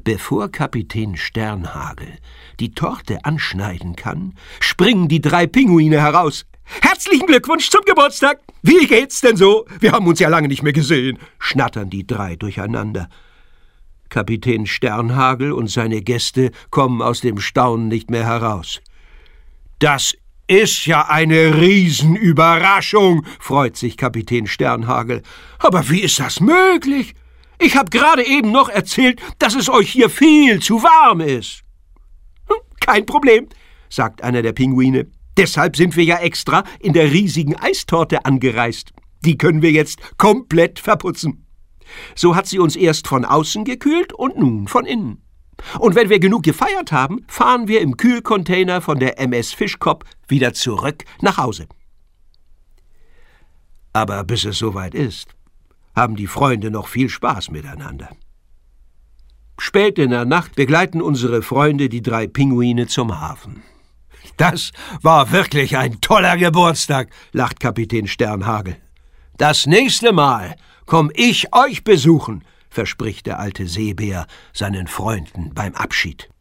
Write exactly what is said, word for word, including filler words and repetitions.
Bevor Kapitän Sternhagel die Torte anschneiden kann, springen die drei Pinguine heraus. »Herzlichen Glückwunsch zum Geburtstag! Wie geht's denn so? Wir haben uns ja lange nicht mehr gesehen«, schnattern die drei durcheinander. Kapitän Sternhagel und seine Gäste kommen aus dem Staunen nicht mehr heraus. »Das ist ja eine Riesenüberraschung«, freut sich Kapitän Sternhagel. »Aber wie ist das möglich? Ich habe gerade eben noch erzählt, dass es euch hier viel zu warm ist.« »Hm, kein Problem«, sagt einer der Pinguine. »Deshalb sind wir ja extra in der riesigen Eistorte angereist. Die können wir jetzt komplett verputzen. So hat sie uns erst von außen gekühlt und nun von innen. Und wenn wir genug gefeiert haben, fahren wir im Kühlcontainer von der M S Fischkopf wieder zurück nach Hause.« Aber bis es soweit ist, haben die Freunde noch viel Spaß miteinander. Spät in der Nacht begleiten unsere Freunde die drei Pinguine zum Hafen. »Das war wirklich ein toller Geburtstag«, lacht Kapitän Sternhagel. »Das nächste Mal komm ich euch besuchen«, verspricht der alte Seebär seinen Freunden beim Abschied.